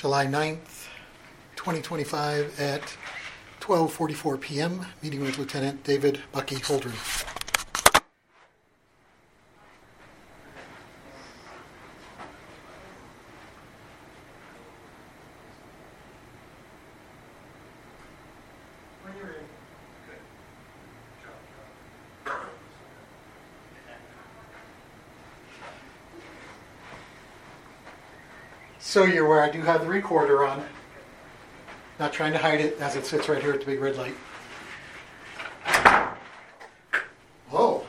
July 9th, 2025 at 12:44 p.m. Meeting with Lieutenant David Bucky Holdren. So you're aware I do have the recorder on. Not trying to hide it as it sits right here at the big red light. Whoa.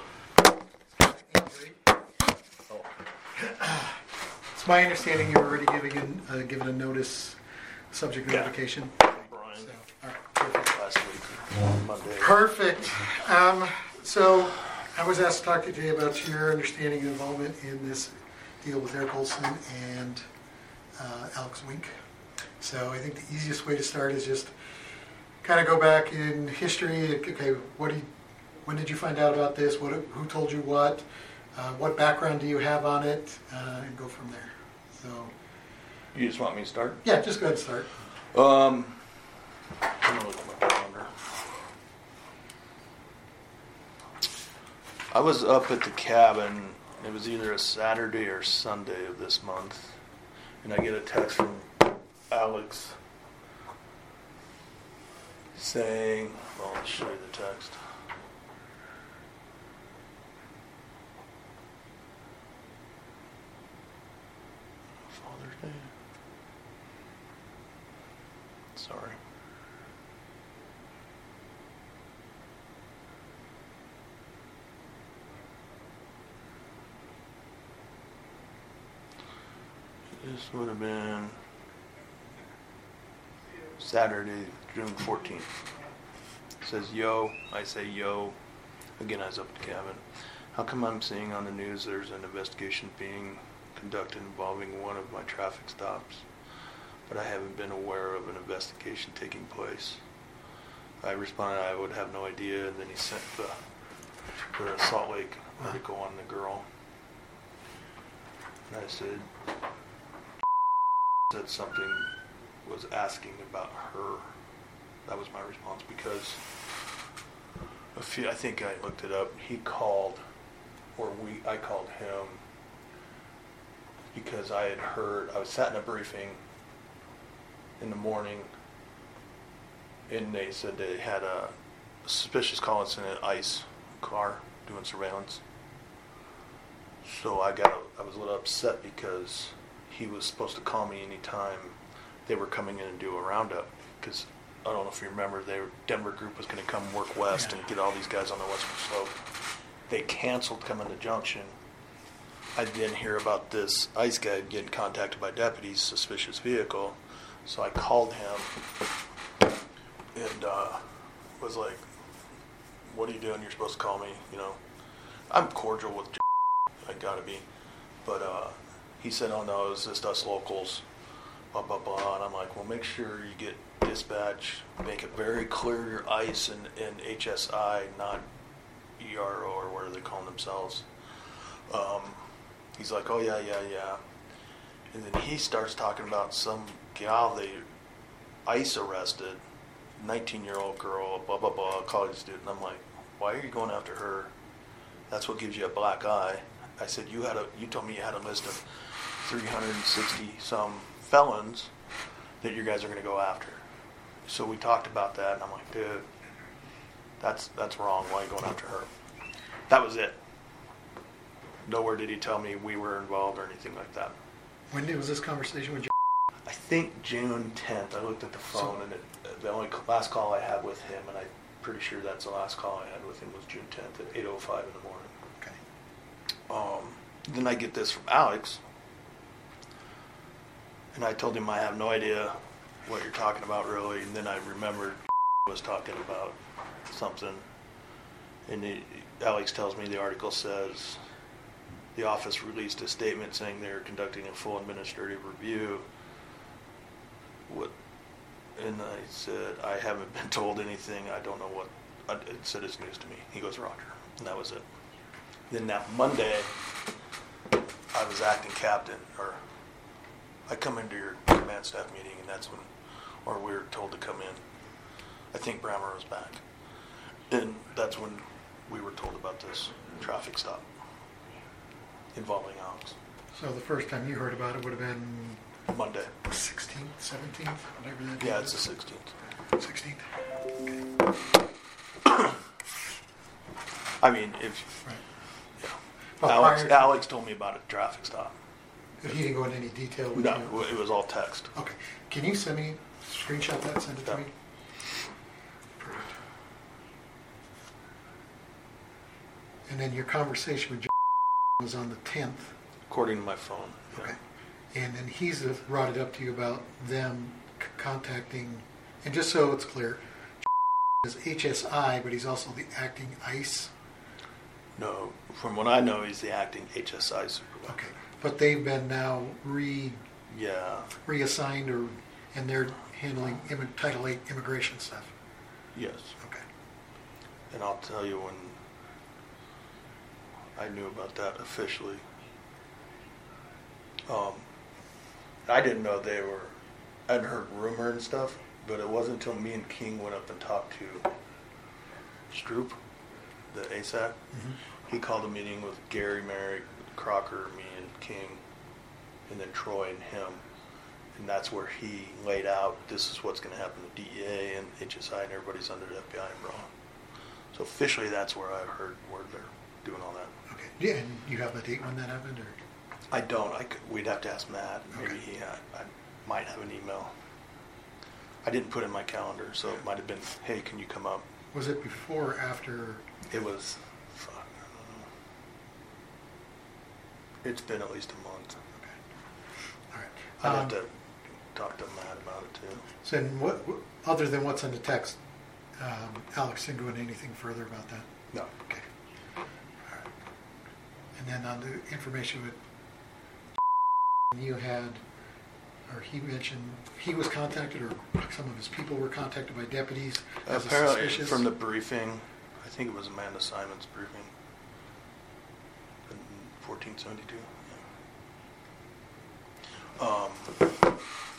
It's my understanding you were already given a notice, subject notification. Brian. So, all right, perfect. Last week on Monday. Perfect. So I was asked to talk to you today about your understanding and involvement in this deal with Eric Olson and Alex Wink. So I think the easiest way to start is just kind of go back in history. Okay, when did you find out about this? Who told you what? What background do you have on it? And go from there. So You just want me to start? yeah, just go ahead and start. I'm gonna look at my calendar. I was up at the cabin. It was either a Saturday or Sunday of this month, and I get a text from Alex saying, well, I'll show you the text. Father's Day. Sorry. This would have been Saturday, June 14th. It says, yo. I say, yo. Again, I was up at the cabin. How come I'm seeing on the news there's an investigation being conducted involving one of my traffic stops, but I haven't been aware of an investigation taking place? I responded, I would have no idea, and then he sent the Salt Lake article on the girl. And I said something, was asking about her. That was my response, because I think I looked it up. He called, I called him because I had heard, I was sat in a briefing in the morning, and they said they had a suspicious call in an ICE car doing surveillance. So I was a little upset because he was supposed to call me anytime they were coming in and do a roundup, because I don't know if you remember, Denver group was going to come work west and get all these guys on the western slope. They canceled coming to Junction. I didn't hear about this ICE guy getting contacted by deputies, suspicious vehicle, so I called him and was like, what are you doing? You're supposed to call me, you know. I'm cordial with I gotta be, but he said, oh no, it's just us locals, blah, blah, blah. And I'm like, well, make sure you get dispatch, make it very clear you're ICE and HSI, not ERO or whatever they call themselves. He's like, oh, yeah. And then he starts talking about some gal they ICE arrested, 19-year-old girl, blah, blah, blah, college student. I'm like, why are you going after her? That's what gives you a black eye. I said, you told me you had a list of 360 some felons that you guys are going to go after. So we talked about that, and I'm like, dude, that's wrong. Why are you going after her? That was it. Nowhere did he tell me we were involved or anything like that. When was this conversation with you? I think June 10th. I looked at the phone, and the only last call I had with him, and I'm pretty sure that's the last call I had with him, was June 10th at 8:05 in the morning. Then I get this from Alex, and I told him I have no idea what you're talking about really, and then I remembered was talking about something, and Alex tells me the article says the office released a statement saying they're conducting a full administrative review. And I said, I haven't been told anything, I don't know what, it said it's news to me. He goes, Roger, and that was it. Then that Monday, I was acting captain, or I come into your command staff meeting, and that's when, or we were told to come in. I think Brammer was back. And that's when we were told about this traffic stop involving Alex. So the first time you heard about it would have been Monday. 16th, 17th, whatever that Yeah, is. it's the 16th. 16th. Okay. I mean, if, Right. yeah. Well, prior to- Alex told me about a traffic stop. But he didn't go into any detail with No, you? it was all text. Okay. Can you send me, screenshot that, send it to Yeah. me? Perfect. And then your conversation with John was on the 10th. According to my phone. Yeah. Okay. And then he's brought it up to you about them contacting, and just so it's clear, is HSI, but he's also the acting ICE. No, from what I know, he's the acting HSI supervisor. Okay. But they've been now Yeah, reassigned, and they're handling Title VIII immigration stuff. yes. Okay. And I'll tell you when I knew about that officially. I didn't know they were, I'd heard rumor and stuff, but it wasn't until me and King went up and talked to Stroop, the ASAC. Mm-hmm. He called a meeting with Gary, Merrick, Crocker, me and King, and then Troy and him. And that's where he laid out, this is what's going to happen to DEA and HSI, and everybody's under the FBI umbrella. So officially, that's where I heard word they're doing all that. Okay. Yeah, and you have the date when that happened, or? I don't. We'd have to ask Matt. Maybe Okay. he had. I might have an email. I didn't put it in my calendar, so it might have been, hey, can you come up? Was it before or after? It was, fuck, I don't know. It's been at least a month. Okay. All right. I'd have to talk to Matt about it too. So then what, other than what's in the text, Alex didn't go into anything further about that? No. Okay. All right. And then on the information with you had, or he mentioned, he was contacted, or some of his people were contacted by deputies as a Apparently, suspicious? from the briefing, I think it was Amanda Simon's briefing, in 1472. Yeah.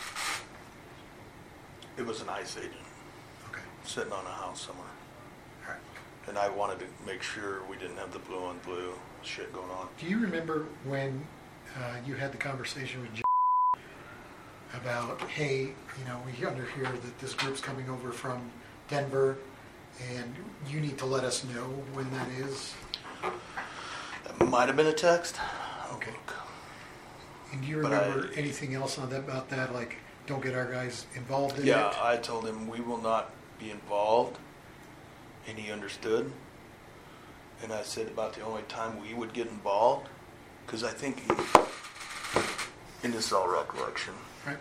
It was an ICE agent Okay. sitting on a house somewhere, All right. and I wanted to make sure we didn't have the blue on blue shit going on. Do you remember when you had the conversation with Jim about, hey, you know, we underhear that this group's coming over from Denver, and you need to let us know when that is? That might have been a text. Okay. And do you But remember anything else on that, about that, like, don't get our guys involved in Yeah, it? I told him we will not be involved, and he understood. And I said about the only time we would get involved, because I think, and this is all recollection, Right?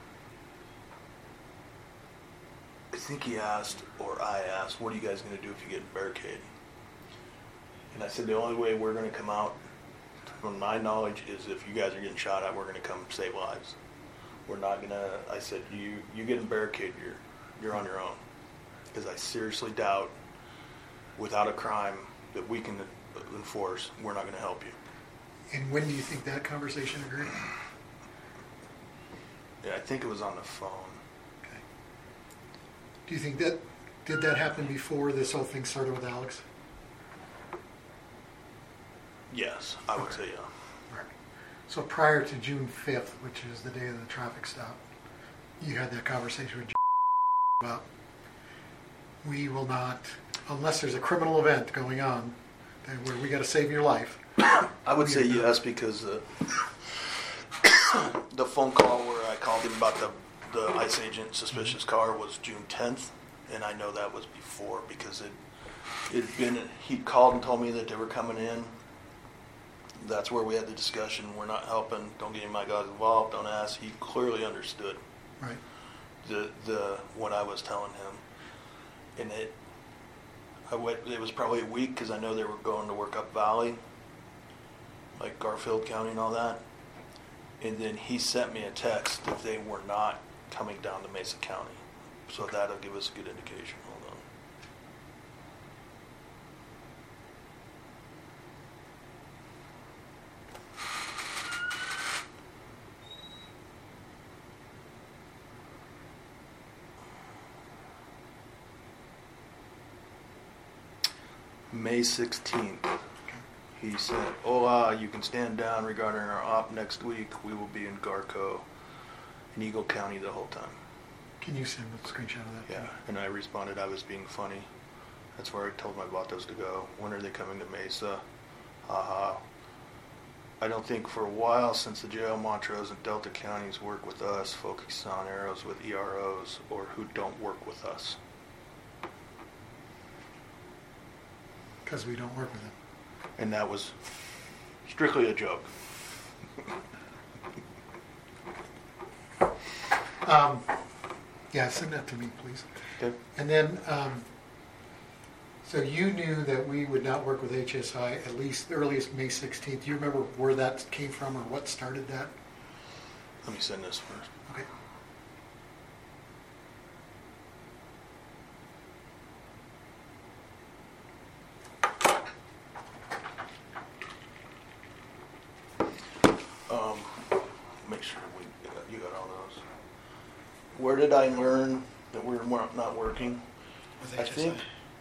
I think he asked, or I asked, what are you guys going to do if you get in barricade? And I said the only way we're going to come out, from my knowledge, is if you guys are getting shot at, we're going to come save lives. We're not going to, I said, you get in barricade, you're on your own. Because I seriously doubt, without a crime that we can enforce, we're not going to help you. And when do you think that conversation occurred? Yeah, I think it was on the phone. Okay. Do you think that, did that happen before this whole thing started with Alex? Yes, I would Okay. say yeah. Right. So prior to June 5th, which is the day of the traffic stop, you had that conversation with about, we will not, unless there's a criminal event going on, then where we got to save your life. I would say yes, because the phone call where I called him about the ICE agent suspicious car was June 10th, and I know that was before because he called and told me that they were coming in. That's where we had the discussion. We're not helping. Don't get any of my guys involved. Don't ask. He clearly understood Right. the what I was telling him, and it was probably a week because I know they were going to work up Valley, like Garfield County and all that. And then he sent me a text that they were not coming down to Mesa County. So that'll give us a good indication. Hold on. May 16th. Okay. He said, "Hola, you can stand down regarding our op next week. We will be in Garco, in Eagle County the whole time." Can you send a screenshot of that? Yeah, and I responded I was being funny. That's where I told my vatos to go. When are they coming to Mesa? Haha. I don't think for a while since the jail Montrose and Delta counties work with us, focus on arrows with EROs, or who don't work with us. Because we don't work with them. And that was strictly a joke. Yeah, send that to me, please. Okay. And then, so you knew that we would not work with HSI at least the earliest May 16th. Do you remember where that came from or what started that? Let me send this first. Okay. Make sure you got all those. Where did I learn that we were not working? With I HSI. think.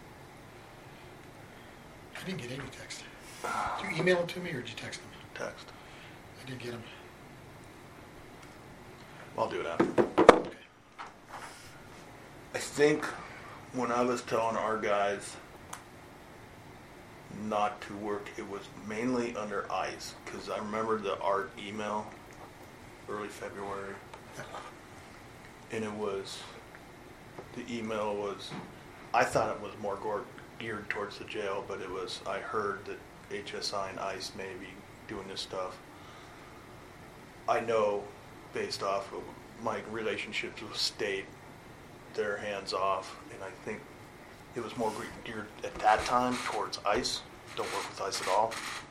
I didn't get any text. Did you email them to me or did you text them? Text. I did get them. I'll do it after. Okay. I think when I was telling our guys not to work, it was mainly under ICE, because I remember the art email early February, and the email was, I thought it was more geared towards the jail, but it was, I heard that HSI and ICE may be doing this stuff. I know, based off of my relationships with state, they're hands off, and I think it was more geared at that time towards ICE. Don't work with ICE at all.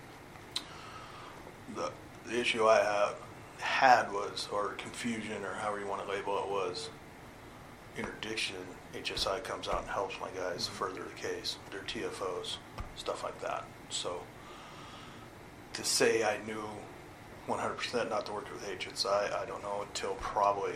The issue I had was, or confusion, or however you want to label it, was interdiction. HSI comes out and helps my guys further the case, their TFOs, stuff like that. So to say I knew 100% not to work with HSI, I don't know until probably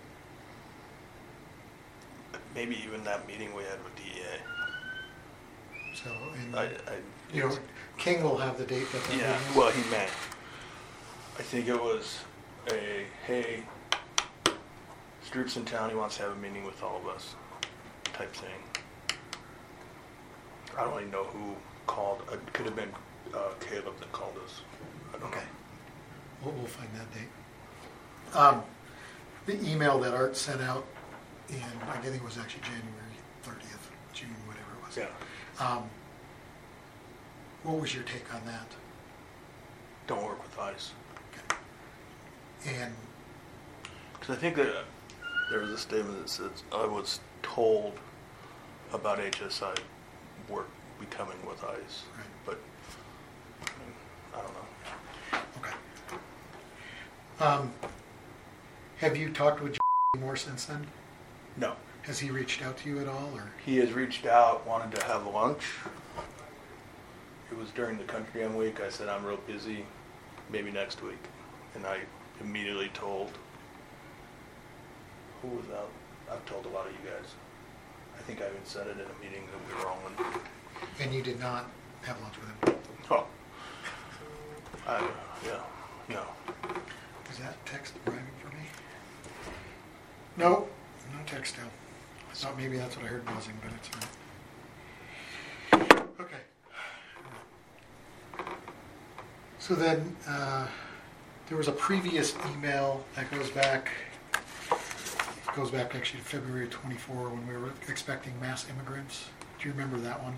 maybe even that meeting we had with DEA. So, I King will have the date that they're yeah, meeting. well, he meant. I think it was hey, Stroop's in town, he wants to have a meeting with all of us type thing. I don't even know who called. It could have been Caleb that called us. I don't Okay. know. We'll find that date. The email that Art sent out in, I think it was actually January 30th, June, whatever it was. Yeah. What was your take on that? Don't work with ICE. Okay. And Because I think that there was a statement that says, I was told about HSI work becoming with ICE. Right. But, I don't know. okay. Have you talked with more since then? No. Has he reached out to you at all, or? He has reached out, wanted to have lunch. It was during the Country M week. I said, I'm real busy, maybe next week. And I immediately told, who was out? I've told a lot of you guys. I think I even said it in a meeting that we were all in. And you did not have lunch with him? Oh. Yeah, no. Is that text arriving for me? No, no text still. I thought maybe that's what I heard buzzing, but it's not. Okay. So then, there was a previous email that goes back actually to February 24 when we were expecting mass immigrants. Do you remember that one?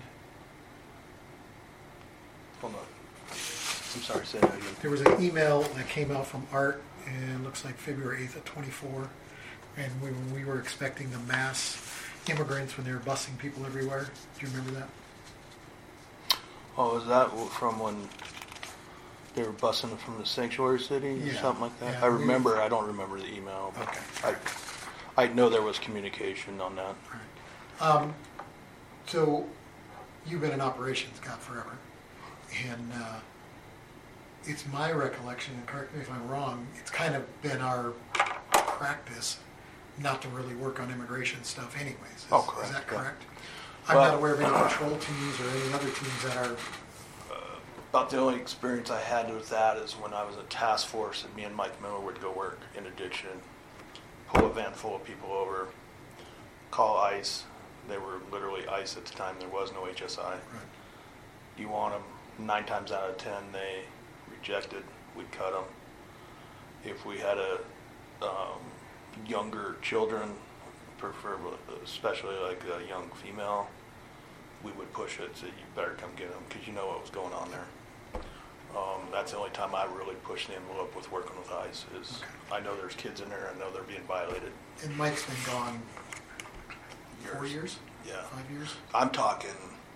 Hold on. I'm sorry, say that again. There was an email that came out from Art, and looks like February 8th at 24, and when we were expecting the mass immigrants when they were busing people everywhere. Do you remember that? Oh, is that from when they were busing from the sanctuary city or Yeah, something like that? yeah, I remember. I don't remember the email. But Okay. I know there was communication on that. All right. So you've been in operations, God, forever, and it's my recollection, and correct me if I'm wrong, it's kind of been our practice not to really work on immigration stuff anyways. Oh, correct, Is that yeah. correct? I'm Well- not aware of any patrol teams or any other teams that are, About the only experience I had with that is when I was at task force and me and Mike Miller would go work in addiction, pull a van full of people over, call ICE. They were literally ICE at the time. There was no HSI. right, You want them, 9 times out of 10, they rejected. We'd cut them. If we had younger children, preferably, especially like a young female, we would push it, so you better come get them, because you know what was going on there. That's the only time I really push the envelope with working with ICE, is I know there's kids in there, I know they're being violated. and Mike's been gone 4 years? Yeah. 5 years? I'm talking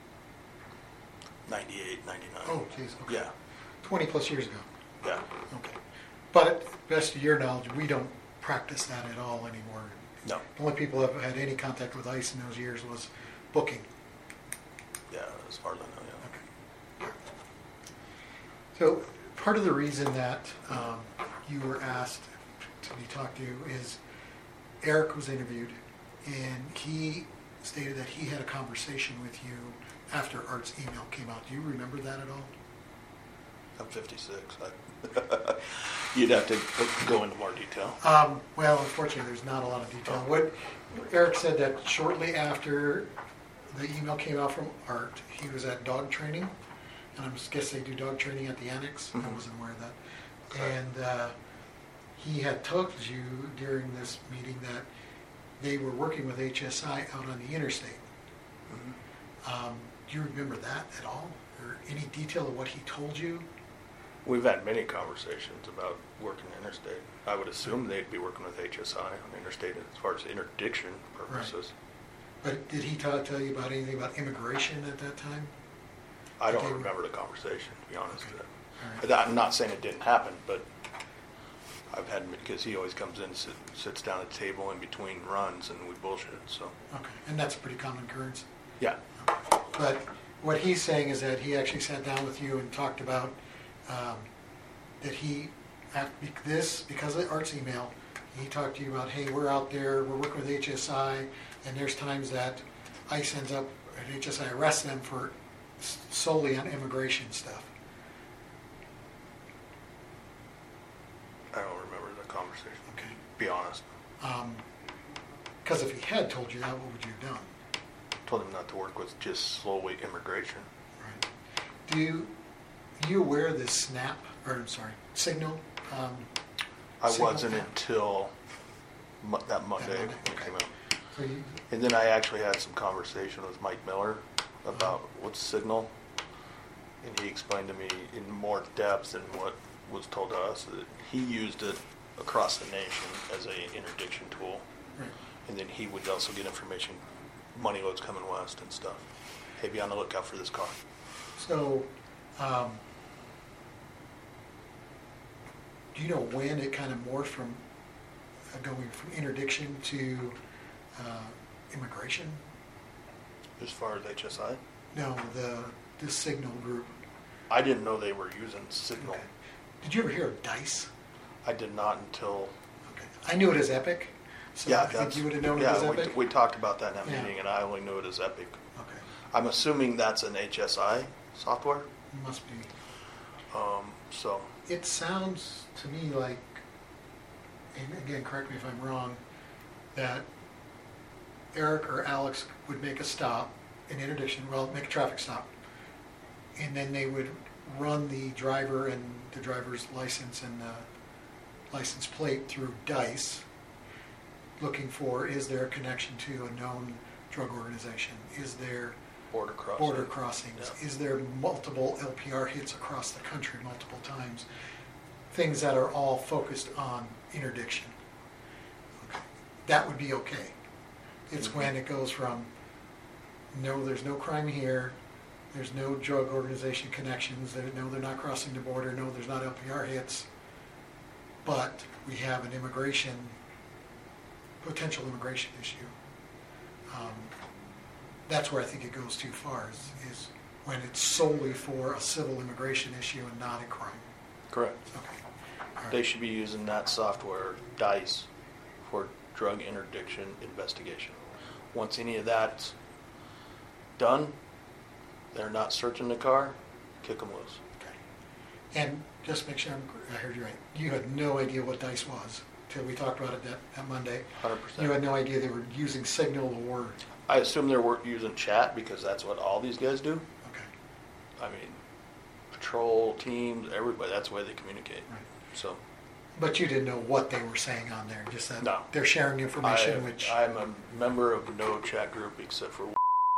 98, 99. Oh, geez, okay. Yeah, 20 plus years ago, yeah. okay. But best of your knowledge, we don't practice that at all anymore. No, The only people that have had any contact with ICE in those years was booking. yeah, as far as I know, yeah. Okay. So part of the reason that you were asked to be talked to is Eric was interviewed, and he stated that he had a conversation with you after Art's email came out. Do you remember that at all? I'm 56. You'd have to go into more detail. Well, unfortunately, there's not a lot of detail. What Eric said that shortly after the email came out from Art, he was at dog training, and I guess they do dog training at the annex. I Mhm. wasn't aware of that. Okay. And he had told you during this meeting that they were working with HSI out on the interstate. Mhm. Do you remember that at all, or any detail of what he told you? We've had many conversations about working interstate. I would assume they'd be working with HSI on interstate as far as interdiction purposes. But did he tell you about anything about immigration at that time? I don't Okay. remember the conversation, to be honest. Okay. All right. I'm not saying it didn't happen, but I've had, because he always comes in, sits down at the table in between runs, and we bullshit, so. Okay, and that's a pretty common occurrence. Yeah, But what he's saying is that he actually sat down with you and talked about that because of Art's email, he talked to you about, hey, we're out there, we're working with HSI, and there's times that ICE ends up, and HSI arrests them for solely on immigration stuff. I don't remember the conversation, Okay. to be honest. Because if he had told you that, what would you have done? Told him not to work with just slowly immigration. Right. Do you aware of this signal? I Signal wasn't app? until that Monday Monday, when it okay. came out. So you, And then I actually had some conversation with Mike Miller about what's Signal. And he explained to me in more depth than what was told to us that he used it across the nation as an interdiction tool. right. And then he would also get information, money loads coming west and stuff. Hey, be on the lookout for this car. So, do you know when it kind of morphed from going from interdiction to immigration? As far as HSI, No, the signal group. I didn't know they were using Signal. Okay. Did you ever hear of DICE? I did not until, Okay. I knew it as Epic, so yeah, I think you would have known it yeah, as Epic. we talked about that in that Yeah. meeting, and I only knew it as Epic. Okay, I'm assuming that's an HSI software. must be. So It sounds to me like, and again, correct me if I'm wrong, that Eric or Alex would make a stop, an interdiction, make a traffic stop, and then they would run the driver and the driver's license and the license plate through DICE, looking for, is there a connection to a known drug organization? Is there border crossing. border crossings? Yeah. Is there multiple LPR hits across the country multiple times? Things that are all focused on interdiction. Okay. That would be okay. It's Mhm. when it goes from, no, there's no crime here, there's no drug organization connections, no, they're not crossing the border, no, there's not LPR hits, but we have an potential immigration issue. That's where I think it goes too far, is when it's solely for a civil immigration issue and not a crime. Correct. Okay. All right. They should be using that software, DICE, for drug interdiction investigation. Once any of that's done, they're not searching the car, kick them loose. Okay. And just make sure I heard you right. You had no idea what DICE was till we talked about it that Monday. 100%. You had no idea they were using Signal or... I assume they were using chat because that's what all these guys do. Okay. I mean, patrol teams, everybody, that's the way they communicate. Right. So. But you didn't know what they were saying on there, just that No. they're sharing information, which... I'm a member of no chat group except for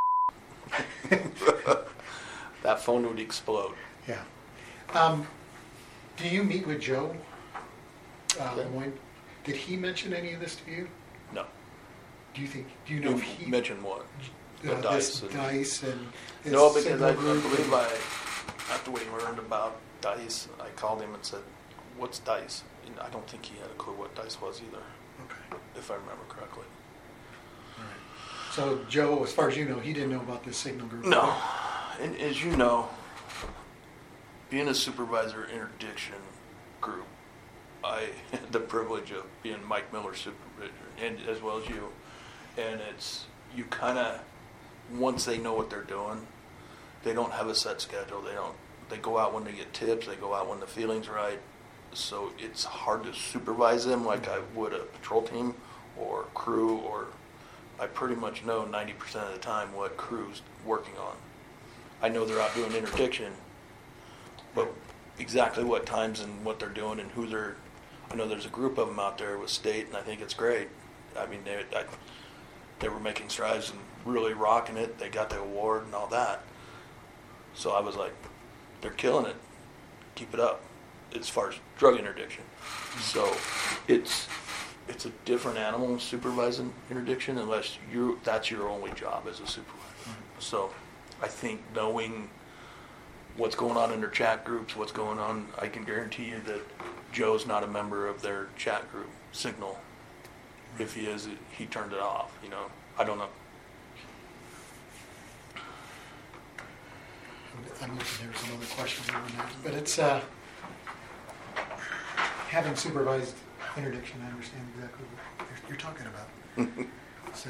that phone would explode. Yeah. Do you meet with Joe Lemoyne? Did he mention any of this to you? No. Do you know if he... mentioned what? The this DICE. And, DICE and... his no, because Signal I group believe and- after we learned about DICE, I called him and said, what's DICE? And I don't think he had a clue what DICE was either, Okay. if I remember correctly. All right. So Joe, as far as you know, he didn't know about this Signal group? No. And as you know, being a supervisor interdiction group, I had the privilege of being Mike Miller's supervisor, and as well as you. And it's, you kind of, once they know what they're doing, they don't have a set schedule. They go out when they get tips, they go out when the feeling's right. So it's hard to supervise them like I would a patrol team or crew, or I pretty much know 90% of the time what crew's working on. I know they're out doing interdiction, but exactly what times and what they're doing and who they're, I know there's a group of them out there with state, and I think it's great. I mean, they were making strides and really rocking it. They got the award and all that. So I was like, they're killing it. Keep it up. As far as drug interdiction. So it's a different animal supervising interdiction unless that's your only job as a supervisor. So I think knowing what's going on in their chat groups, what's going on, I can guarantee you that Joe's not a member of their chat group, Signal. If he is, he turned it off, you know. I don't know. I'm looking, there were some other questions on that, but it's, having supervised interdiction, I understand exactly what you're talking about. So,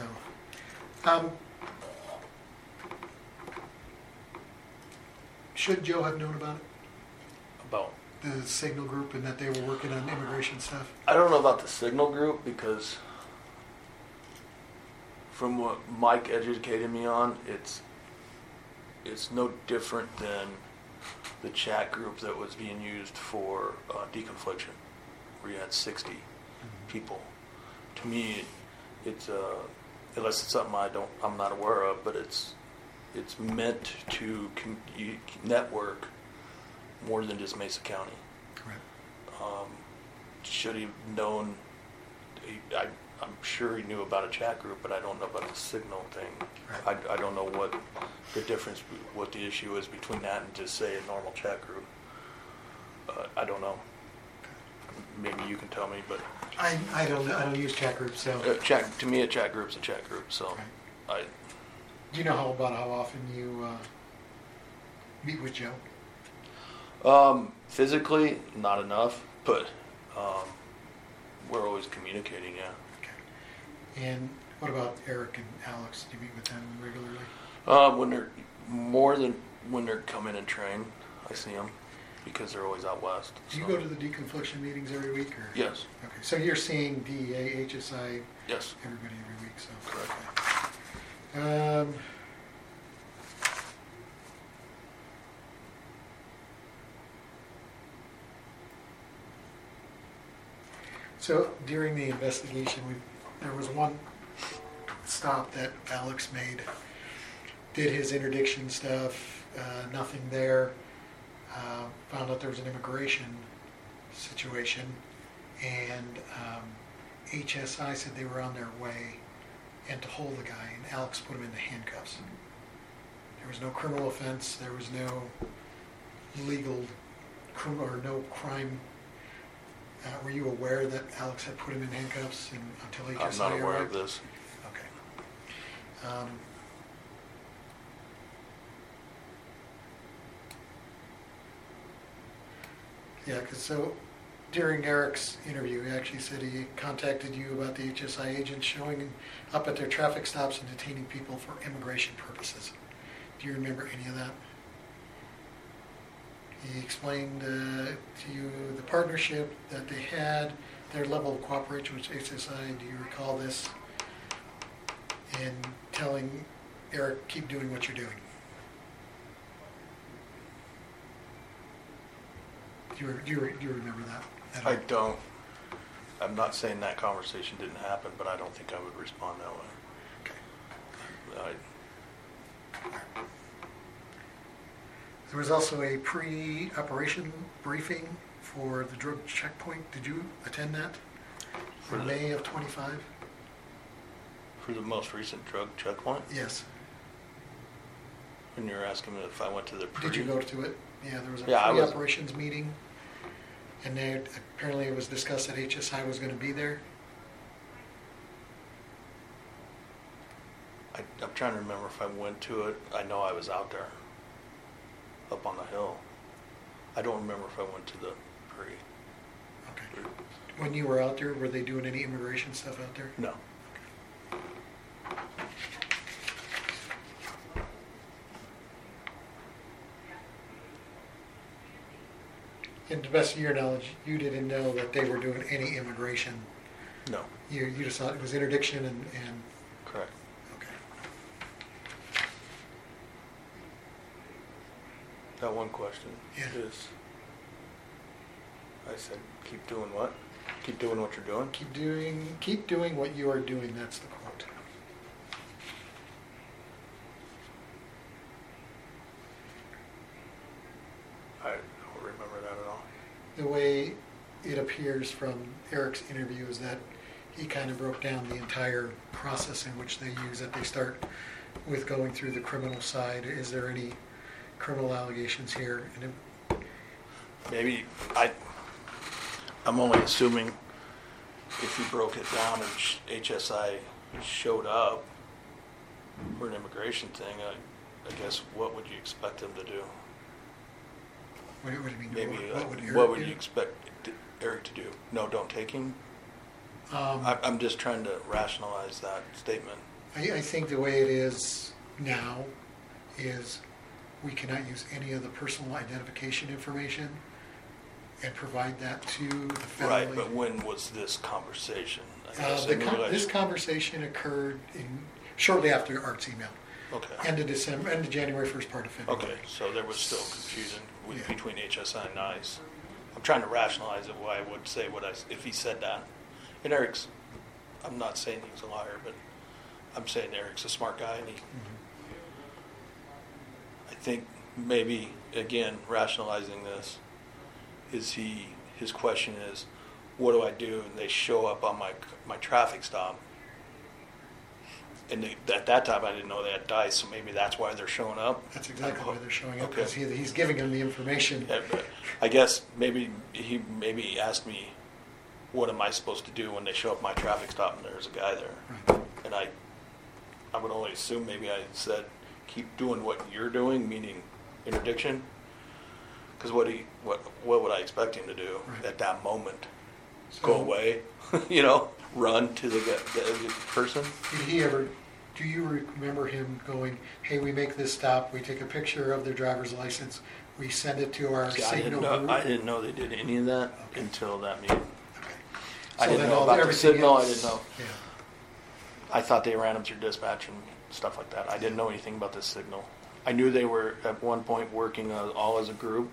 should Joe have known about it, About the Signal group, and that they were working on immigration stuff? I don't know about the Signal group because from what Mike educated me on, it's no different than the chat group that was being used for deconfliction, where you had 60 people. To me, it's unless it's something I'm not aware of, but it's meant to network more than just Mesa County. Right. Should he have known? I'm sure he knew about a chat group, but I don't know about the Signal thing. Right. I don't know what the difference, what the issue is between that and just say a normal chat group. I don't know. Maybe you can tell me, but I don't use chat groups, so. to me, a chat group's a chat group. So, Right. Do you know how often you meet with Joe? Physically, not enough, but we're always communicating. Yeah. Okay. And what about Eric and Alex? Do you meet with them regularly? When they're coming and train, I see them because they're always out west. Do you go to the deconfliction meetings every week? Or? Yes. Okay, so you're seeing DEA, HSI, Yes. everybody every week, so. Correct. Okay. So during the investigation, there was one stop that Alex made. Did his interdiction stuff, nothing there. Found out there was an immigration situation, and HSI said they were on their way and to hold the guy, and Alex put him in the handcuffs. There was no criminal offense, there was no legal or no crime. Were you aware that Alex had put him in handcuffs until HSI arrived? I'm not aware of this. Okay. Yeah, because so during Eric's interview, he actually said he contacted you about the HSI agents showing up at their traffic stops and detaining people for immigration purposes. Do you remember any of that? He explained to you the partnership that they had, their level of cooperation with HSI. Do you recall this? And telling Eric, keep doing what you're doing. Do you remember that? at all? I don't. I'm not saying that conversation didn't happen, but I don't think I would respond that way. Okay. There was also a pre-operation briefing for the drug checkpoint. Did you attend that? For In the- May of '25? For the most recent drug checkpoint, Yes. when you were asking me if I went to the pre. Did you go to it? Yeah, there was a Yeah, I was- pre-operations meeting, and apparently it was discussed that HSI was going to be there. I'm trying to remember if I went to it. I know I was out there, up on the hill. I don't remember if I went to the pre. Okay. When you were out there, were they doing any immigration stuff out there? No. And to the best of your knowledge, you didn't know that they were doing any immigration. No. You just thought it was interdiction and Correct. okay. That one question Yeah. is, I said, keep doing what? Keep doing what you're doing? Keep doing what you are doing. That's the quote. I don't remember that at all. The way it appears from Eric's interview is that he kind of broke down the entire process in which they use it. They start with going through the criminal side. Is there any criminal allegations here? And Maybe, I'm only assuming if you broke it down and HSI showed up for an immigration thing, I guess what would you expect them to do? what do you mean? Maybe, What would Eric what would do? you expect Eric to do? No, don't take him? Um, I'm just trying to rationalize that statement. I think the way it is now is we cannot use any of the personal identification information and provide that to the federally. Right, but when was this conversation? I guess I knew This conversation occurred shortly after Art's email. Okay. End of January, first part of February. Okay, so there was still confusion Yeah. between HSI and ICE. I'm trying to rationalize it, why I would say if he said that. And Eric's, I'm not saying he's a liar, but I'm saying Eric's a smart guy, and I think maybe, again, rationalizing this, his question is, what do I do? And they show up on my traffic stop. And at that time, I didn't know they had DICE, so maybe that's why they're showing up. That's exactly why they're showing up, Okay. because he's giving them the information. Yeah, but I guess maybe he asked me, what am I supposed to do when they show up at my traffic stop and there's a guy there? Right. And I would only assume maybe I said, keep doing what you're doing, meaning interdiction. Because what would I expect him to do Right. at that moment? So, Go away, run to the person? do you remember him going, hey, we make this stop, we take a picture of their driver's license, we send it to our See, signal group? I didn't know they did any of that Okay. until that meeting. Okay. I So didn't then know about the everything signal, I else- didn't know. Yeah. I thought they ran them through dispatch and stuff like that. I didn't know anything about this signal. I knew they were at one point working all as a group,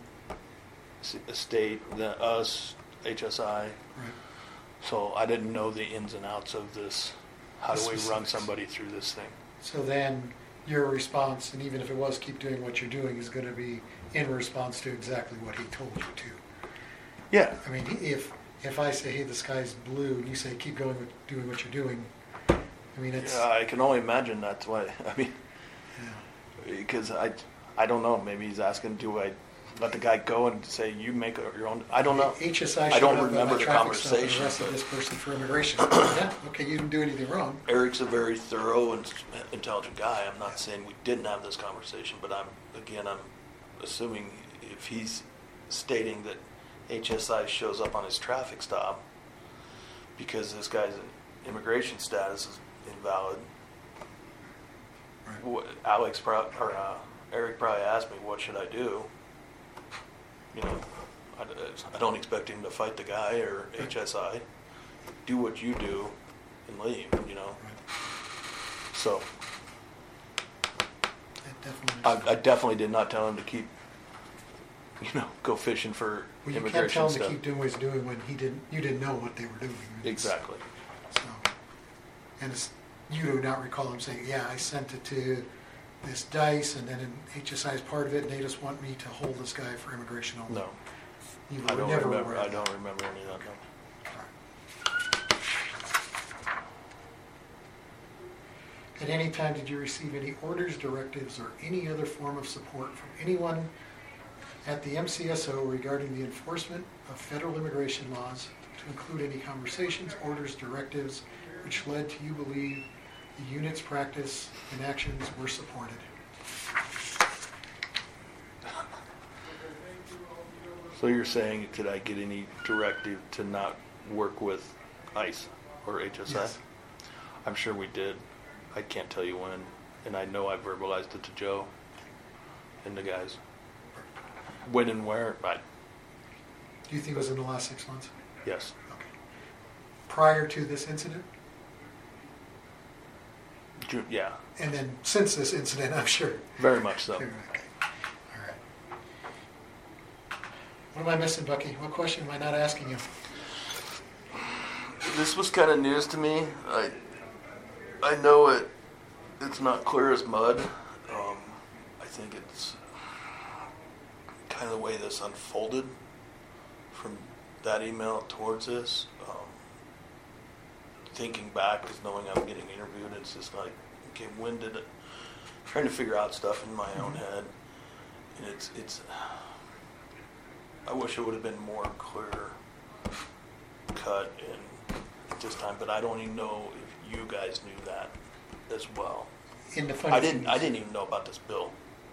state, us, HSI. Right. So I didn't know the ins and outs of this. How do we run Specifics. somebody through this thing? So then your response, and even if it was keep doing what you're doing, is going to be in response to exactly what he told you to. Yeah. I mean, if I say, hey, the sky's blue, and you say keep doing what you're doing, I mean, it's... Yeah, I can only imagine that's why. I mean, yeah. because I don't know. Maybe he's asking, do I let the guy go and say you make your own? I don't know. HSI I showed don't up at remember my the traffic stop and conversation, arrested but- this person for immigration. Yeah, okay, you didn't do anything wrong. Eric's a very thorough and intelligent guy. I'm not saying we didn't have this conversation, but I'm assuming if he's stating that HSI shows up on his traffic stop because this guy's immigration status is invalid. Right. Eric probably asked me, what should I do? You know, I don't expect him to fight the guy or HSI. Do what you do and leave, you know. So I definitely did not tell him to keep, go fishing for Well, you immigration can't tell him stuff. to keep doing what he's doing when you didn't know what they were doing. Exactly. So, and you do not recall him saying, yeah, I sent it to this DICE, and then HSI is part of it, and they just want me to hold this guy for immigration only. No, You I were don't never remember. aware of I that. don't remember any of that. No. At any time, did you receive any orders, directives, or any other form of support from anyone at the MCSO regarding the enforcement of federal immigration laws, to include any conversations, orders, directives, which led to you believe the unit's practice and actions were supported? So you're saying, could I get any directive to not work with ICE or HSI? Yes. I'm sure we did. I can't tell you when, and I know I verbalized it to Joe and the guys. When and where, Do you think it was in the last 6 months? yes. Okay. Prior to this incident? Yeah, And then since this incident, I'm sure. very much so. Okay. All right. What am I missing, Bucky? What question am I not asking you? This was kind of news to me. I know it's not clear as mud. I think it's kind of the way this unfolded from that email towards this. Thinking back, because knowing I'm getting interviewed, it's just like, okay, when did it? Trying to figure out stuff in my own head, and it's. I wish it would have been more clear cut in this time, but I don't even know if you guys knew that as well. In the funny I didn't thing is- even know about this bill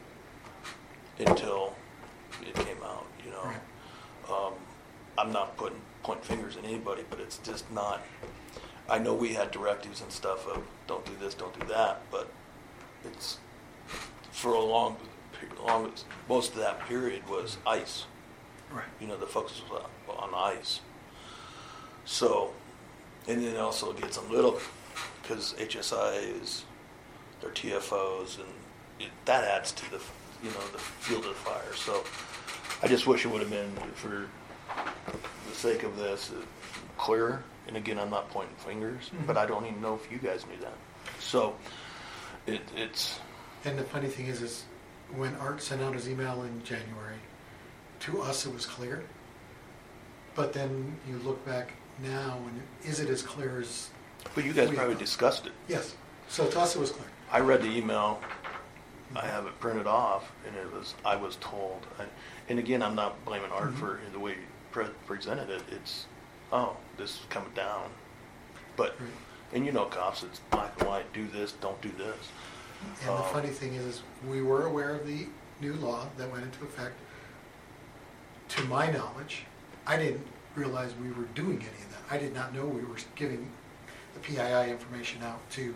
until it came out. Right. I'm not pointing fingers at anybody, but it's just not. I know we had directives and stuff of don't do this, don't do that, but it's for a long most of that period was ICE. Right. The focus was on ICE. So, and then also it gets a little, because HSI is their TFOs, and that adds to the field of fire. So I just wish it would have been, for the sake of this, clearer. And again, I'm not pointing fingers, but I don't even know if you guys knew that. So it's. And the funny thing is when Art sent out his email in January, to us it was clear. But then you look back now, and is it as clear as? But you guys we probably thought? discussed it. Yes. So to us it was clear. I read the email. I have it printed off, and I was told. And again, I'm not blaming Art for the way he presented it. It's, this is coming down. But, Right. and cops, it's black and white, do this, don't do this. And the funny thing is we were aware of the new law that went into effect. To my knowledge, I didn't realize we were doing any of that. I did not know we were giving the PII information out to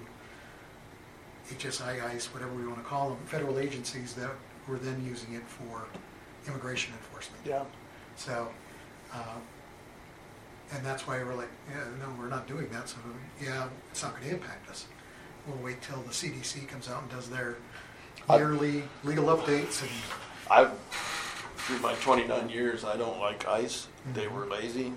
HSI, ICE, whatever we want to call them, federal agencies that were then using it for immigration enforcement. Yeah. So, and that's why we're like, yeah, no, we're not doing that. So, yeah, it's not going to impact us. We'll wait till the CDC comes out and does their yearly legal updates. And Through my 29 years, I don't like ICE. They were lazy.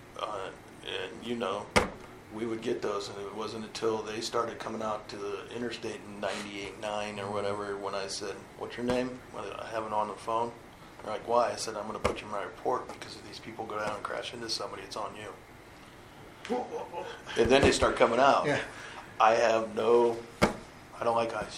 And, we would get those, and it wasn't until they started coming out to the interstate in 98.9 or whatever when I said, what's your name? Well, I have it on the phone. They're like, why? I said, I'm going to put you in my report because if these people go down and crash into somebody, it's on you. And then they start coming out. yeah. I don't like ICE.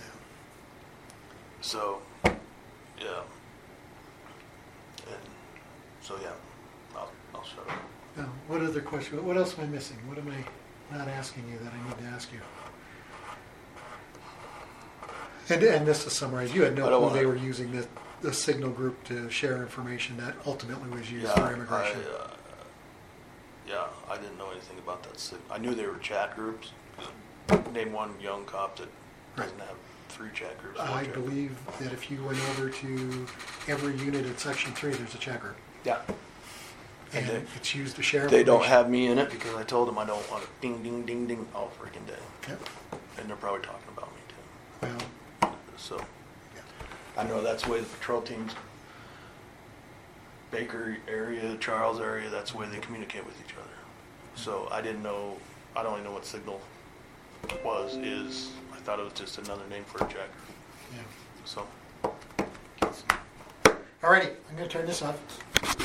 So, yeah. And so, yeah, I'll shut up. Now, what other question? What else am I missing? What am I not asking you that I need to ask you? And this is summarized. You had no clue they were using the signal group to share information that ultimately was used for immigration. I didn't know anything about that. I knew they were chat groups. Name one young cop that doesn't have 3 checkers. 4 I checkers. believe that if you went over to every unit in section 3, there's a checker. Yeah. And And it's used to share They don't information. have me in it because I told them I don't want it ding, ding, ding, ding all freaking day. Yep. And they're probably talking about me too. Well, So yeah. I know that's the way the patrol teams, Baker area, Charles area, that's the way they communicate with each other. So I didn't know, I don't even know what signal is. I thought it was just another name for a checker. Yeah. So. Alrighty, I'm gonna turn this off.